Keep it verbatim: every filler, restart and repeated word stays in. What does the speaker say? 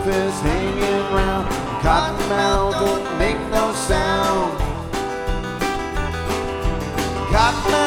breakfast hanging round. Cottonmouth don't make no sound. Cottonmouth